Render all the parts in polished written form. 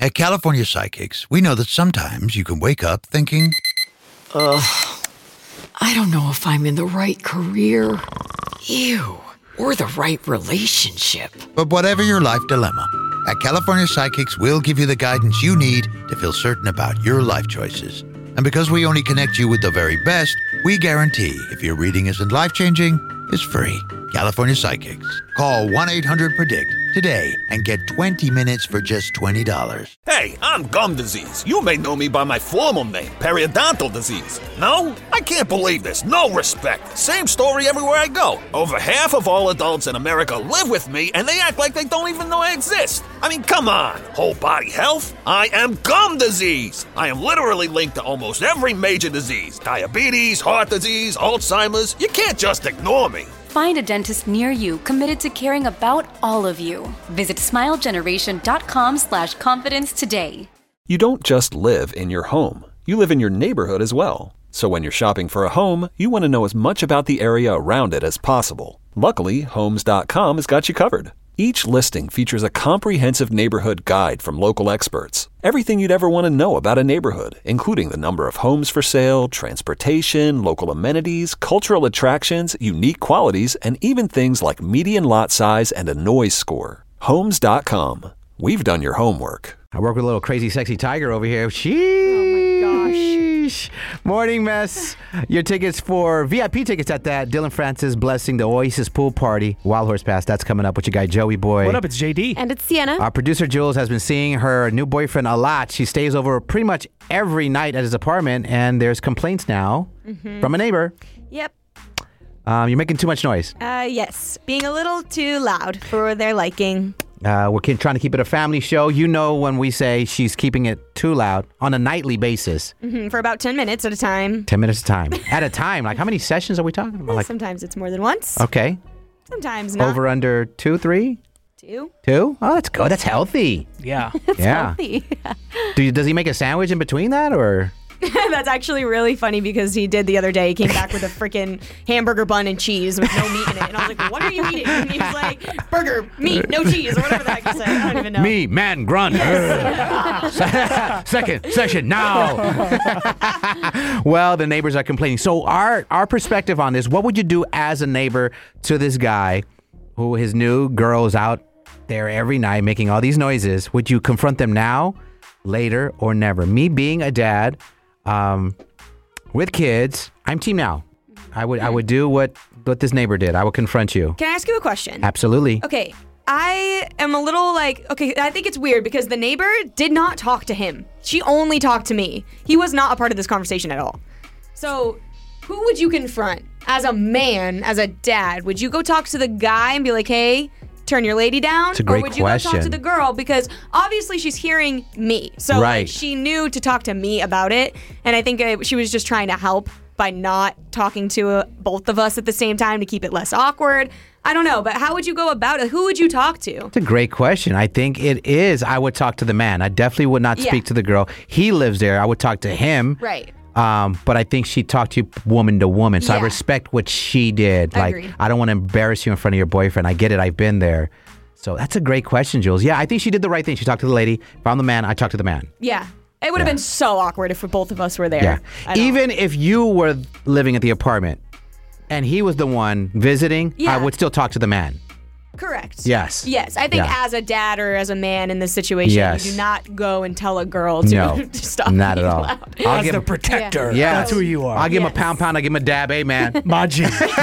At California Psychics, we know that sometimes you can wake up thinking, I don't know if I'm in the right career. Ew. Or the right relationship. but whatever your life dilemma, at California Psychics, we'll give you the guidance you need to feel certain about your life choices. And because we only connect you with the very best, we guarantee if your reading isn't life-changing, it's free. California Psychics. Call 1-800-PREDICT today and get 20 minutes for just $20. Hey, I'm gum disease. You may know me by my formal name, periodontal disease. No? I can't believe this. No respect. Same story everywhere I go. Over half of all adults in America live with me, and they act like they don't even know I exist. I mean, come on. Whole body health? I am gum disease. I am literally linked to almost every major disease. Diabetes, heart disease, Alzheimer's. You can't just ignore me. Find a dentist near you committed to caring about all of you. Visit smilegeneration.com/confidence today. You don't just live in your home. You live in your neighborhood as well. So when you're shopping for a home, you want to know as much about the area around it as possible. Luckily, Homes.com has got you covered. Each listing features a comprehensive neighborhood guide from local experts. Everything you'd ever want to know about a neighborhood, including the number of homes for sale, transportation, local amenities, cultural attractions, unique qualities, and even things like median lot size and a noise score. Homes.com. We've done your homework. I work with a little crazy, sexy tiger over here. Sheesh. Oh my gosh. Morning mess. Your tickets for VIP tickets at that Dylan Francis Blessing, the Oasis Pool Party, Wild Horse Pass. That's coming up with your guy Joey Boy. What up? It's JD. And it's Sienna. Our producer Jules has been seeing her new boyfriend a lot. She stays over pretty much every night at his apartment, and there's complaints now from a neighbor. Yep. You're making too much noise. Yes. Being a little too loud for their liking. We're trying to keep it a family show. You know when we say she's keeping it too loud on a nightly basis. For about 10 minutes at a time. 10 minutes at a time. At a time. Like how many sessions are we talking about? Like, Sometimes it's more than once. okay. Sometimes not. Over under 2, 3? 2. 2? Oh, that's good. That's healthy. Yeah. Yeah. Healthy. Does he make a sandwich in between that or? That's actually really funny because he did the other day. He came back with a freaking hamburger bun and cheese with no meat in it. And I was like, what are you eating? And he was like, burger, meat, no cheese, or whatever the heck he said. I don't even know. Me, man, grunt. Second session now. Well, the neighbors are complaining. So our perspective on this, what would you do as a neighbor to this guy who his new girl is out there every night making all these noises? Would you confront them now, later, or never? Me being a dad, with kids, I'm team now. I would do what this neighbor did. I would confront you. Can I ask you a question? Absolutely. Okay. I am a little I think it's weird because the neighbor did not talk to him. She only talked to me. He was not a part of this conversation at all. So who would you confront? As a man, as a dad, would you go talk to the guy and be like, hey, turn your lady down? It's a great question. Or would you go talk to the girl? Because obviously she's hearing me. So right. she knew to talk to me about it. And I think she was just trying to help by not talking to both of us at the same time to keep it less awkward. I don't know, but how would you go about it? Who would you talk to? It's a great question. I think it is. I would talk to the man. I definitely would not speak to the girl. He lives there. I would talk to him. Right. But I think she talked to you woman to woman. So I Yeah. respect what she did. Like, Agreed. I don't want to embarrass you in front of your boyfriend. I get it. I've been there. So that's a great question, Jules. Yeah, I think she did the right thing. She talked to the lady. Found the man. I talked to the man. Yeah. It would have been so awkward if both of us were there. Yeah. I don't- Even if you were living at the apartment and he was the one visiting, Yeah. I would still talk to the man. Correct. Yes. Yes. I think Yeah. as a dad or as a man in this situation, Yes. you do not go and tell a girl to, No, to stop not at being all. loud. I'll As give the him, protector. Yeah. That's who you are. I'll give him a Yes. pound, I give him a dab. Hey, man. Maji.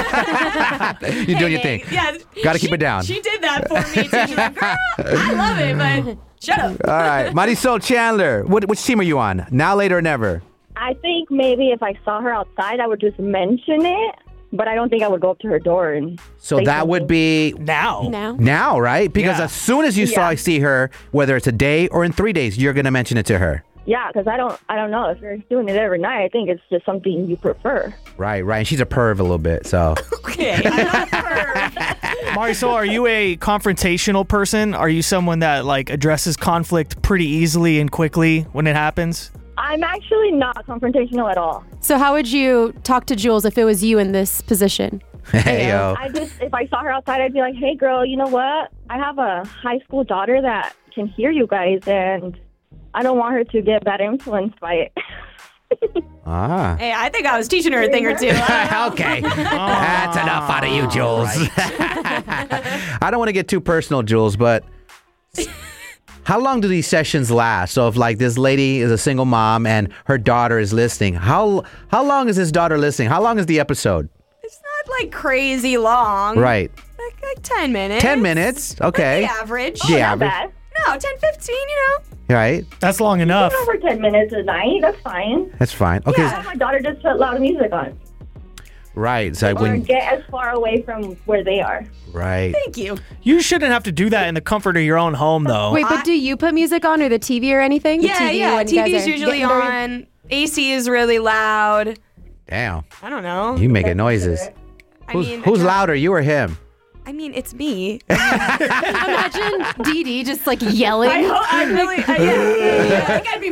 You're doing your thing. Yeah. Gotta keep it down. She did that for me too. She's like, girl, I love it, but shut up. All right. Marisol Chandler, which team are you on? Now, later, or never? I think maybe if I saw her outside, I would just mention it, but I don't think I would go up to her door and. So say that would something. be Now. now, right? Because Yeah. as soon as you see her, whether it's a day or in 3 days, you're going to mention it to her. Yeah, because I don't know if you're doing it every night. I think it's just something you prefer. Right. And she's a perv a little bit, so. Okay. I'm not her. Marisol, are you a confrontational person? Are you someone that like addresses conflict pretty easily and quickly when it happens? I'm actually not confrontational at all. So how would you talk to Jules if it was you in this position? Hey, yo. If I saw her outside, I'd be like, hey, girl, you know what? I have a high school daughter that can hear you guys, and I don't want her to get bad influenced by it. Ah. Hey, I think I was teaching her a thing or two. Okay. That's enough out of you, Jules. I don't want to get too personal, Jules, but how long do these sessions last? So if like this lady is a single mom and her daughter is listening, how long is this daughter listening? How long is the episode? It's not like crazy long. Right. Like 10 minutes. 10 minutes. Okay. Like the average. The Not average. bad. No, 10, 15, Right. That's long enough. Over 10 minutes a night. That's fine. That's fine. Okay. Yeah, my daughter just put loud music on. Right. So Or when get as far away from where they are. right. Thank you. You shouldn't have to do that in the comfort of your own home, though. Wait, but do you put music on or the TV or anything? The Yeah, TV yeah. when you guys TV's are usually getting ready? on. AC is really loud. Damn. I don't know. You making noises. Who's louder, you or him? I mean, it's me. Imagine Dee Dee just like yelling. I really, I think I'd be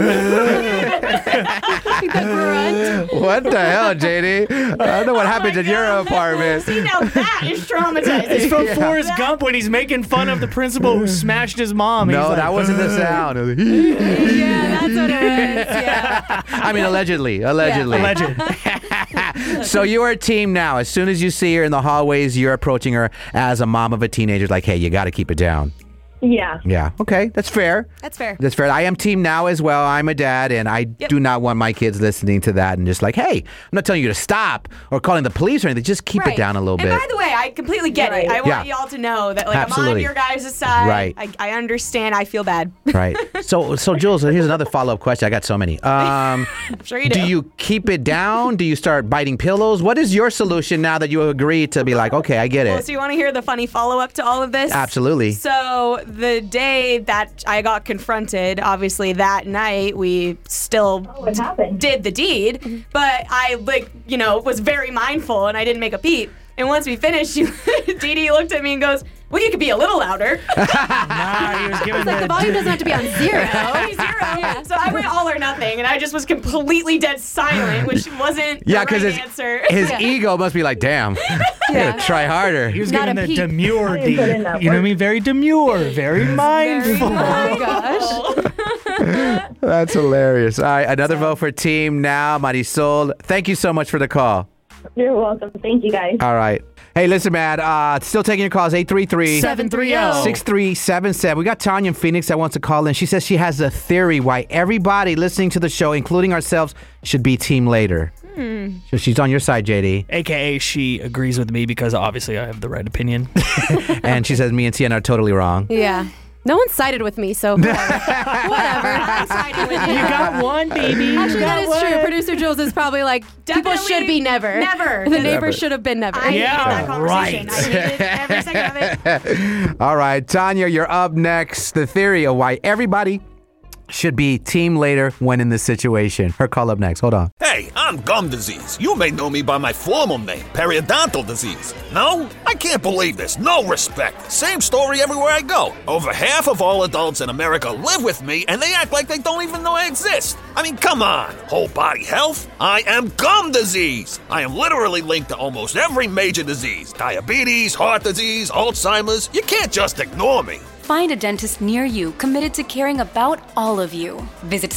What the hell, JD? I don't know what happens in your apartment. See, now that is traumatizing. It's from Forrest Gump when he's making fun of the principal who smashed his mom. No, He's like, that wasn't the sound. Yeah, that's what it is. Yeah. I mean, allegedly. Alleged. So you are a team now. As soon as you see her in the hallways, you're approaching her as a mom of a teenager. Like, hey, you got to keep it down. Yeah. Yeah. Okay. That's fair. That's fair. That's fair. I am team now as well. I'm a dad, and I do not want my kids listening to that and just like, hey, I'm not telling you to stop or calling the police or anything. Just keep it down a little bit. And by the way, I completely get it. I want Yeah. y'all to know that, like, Absolutely. I'm on your guys' side. Right. I understand. I feel bad. Right. So Jules, here's another follow-up question. I got so many. I'm sure you do. Do you keep it down? Do you start biting pillows? What is your solution now that you agree to be like, okay, I get Well, it? so you want to hear the funny follow-up to all of this? Absolutely. So the day that I got confronted, obviously that night we still What happened? did the deed, but I was very mindful and I didn't make a peep. And once we finished, Dee Dee looked at me and goes, "Well, you could be a little louder." Nah, he was giving The volume doesn't have to be on zero. Only zero. So I went all or nothing, and I just was completely dead silent, which wasn't Yeah, the right because answer. his ego must be like, damn, I gotta try harder. He was Not giving a the peep. demure I didn't put in that You know what I work. mean? Very demure, very mindful. Oh gosh. That's hilarious. All right, another vote for team now, Marisol. Thank you so much for the call. You're welcome. Thank you, guys. All right. Hey, listen, man. Still taking your calls. 833 730. 6377. We got Tanya in Phoenix that wants to call in. She says she has a theory why everybody listening to the show, including ourselves, should be team later. So she's on your side, JD. AKA she agrees with me because obviously I have the right opinion. And she says me and Sienna are totally wrong. Yeah. No one sided with me, so whatever. I'm siding with you. You got one, baby. Actually, that is You got true. one. Producer Jules is probably like, people Definitely should be never. never. The Never. neighbors should have been never. I hated Yeah, that conversation. right. I hated every second of it. All right, Tanya, you're up next. The theory of why everybody should be team later when in this situation. Her call up next. Hold on. Hey, I'm gum disease. You may know me by my formal name, periodontal disease. No? I can't believe this. No respect. Same story everywhere I go. Over half of all adults in America live with me, and they act like they don't even know I exist. I mean, come on. Whole body health? I am gum disease. I am literally linked to almost every major disease. Diabetes, heart disease, Alzheimer's. You can't just ignore me. Find a dentist near you committed to caring about all of you. Visit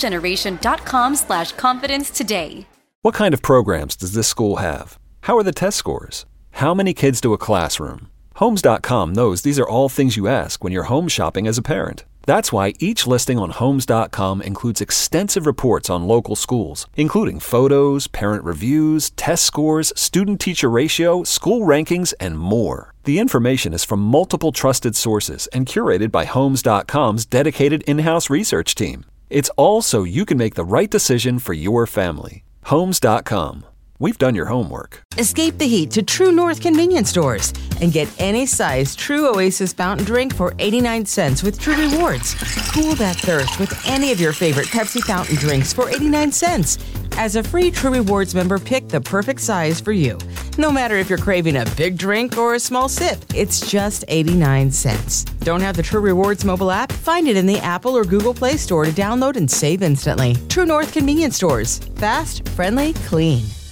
smilegeneration.com/confidence today. What kind of programs does this school have? How are the test scores? How many kids to a classroom? Homes.com knows these are all things you ask when you're home shopping as a parent. That's why each listing on Homes.com includes extensive reports on local schools, including photos, parent reviews, test scores, student-teacher ratio, school rankings, and more. The information is from multiple trusted sources and curated by Homes.com's dedicated in-house research team. It's all so you can make the right decision for your family. Homes.com. We've done your homework. Escape the heat to True North convenience stores and get any size True Oasis fountain drink for 89 cents with True Rewards. Cool that thirst with any of your favorite Pepsi fountain drinks for 89 cents. As a free True Rewards member, pick the perfect size for you. No matter if you're craving a big drink or a small sip, it's just 89 cents. Don't have the True Rewards mobile app? Find it in the Apple or Google Play Store to download and save instantly. True North convenience stores. Fast, friendly, clean.